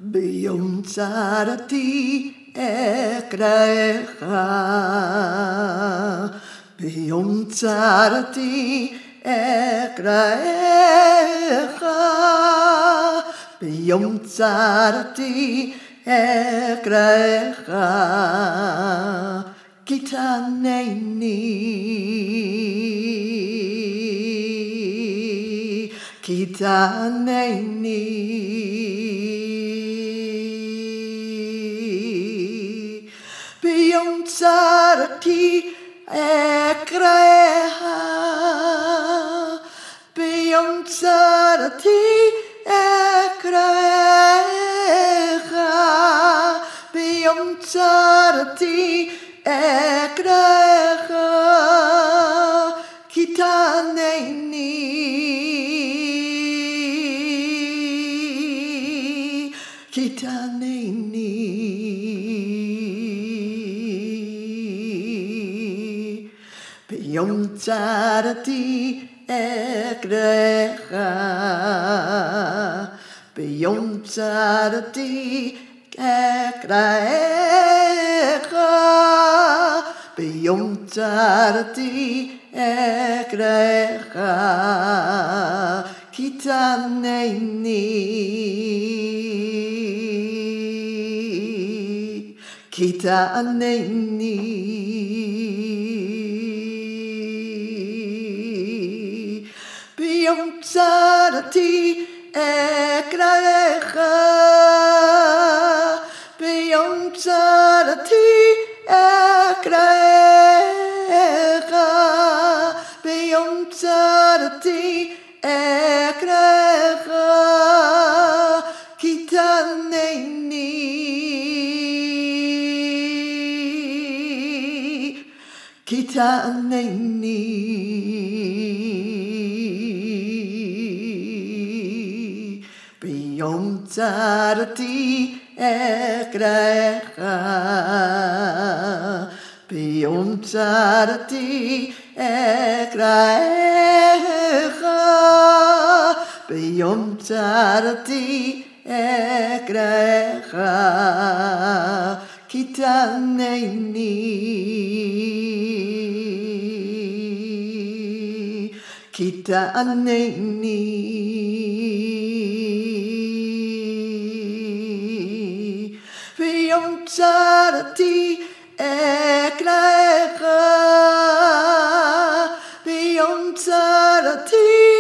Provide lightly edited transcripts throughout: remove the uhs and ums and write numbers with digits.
ביום צרתי אקראך, ביום צרתי אקראך, ביום צרתי אקראך, כי תענני, כי תענני. ביום צרתי אקראך, ביום צרתי אקראך, ביום צרתי אקראך, כי תענני, כי תענני. ביום צרתי אקראך, ביום צרתי אקראך, ביום צרתי אקראך, כי תענני, כי תענני. ביום צרתי אקראך, ביום צרתי אקראך, ביום צרתי אקראך, כי תענני, כי תענני. ביום צרתי אקראך, ביום צרתי אקראך, ביום צרתי אקראך, כי תענני, כי תענני. ביום צרתי אקראך, ביום צרתי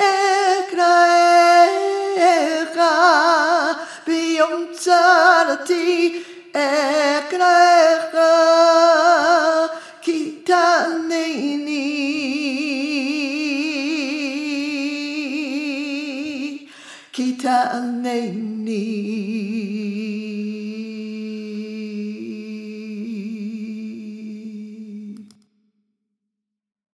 אקראך, ביום צרתי אקראך, כי תענני, כי תענני.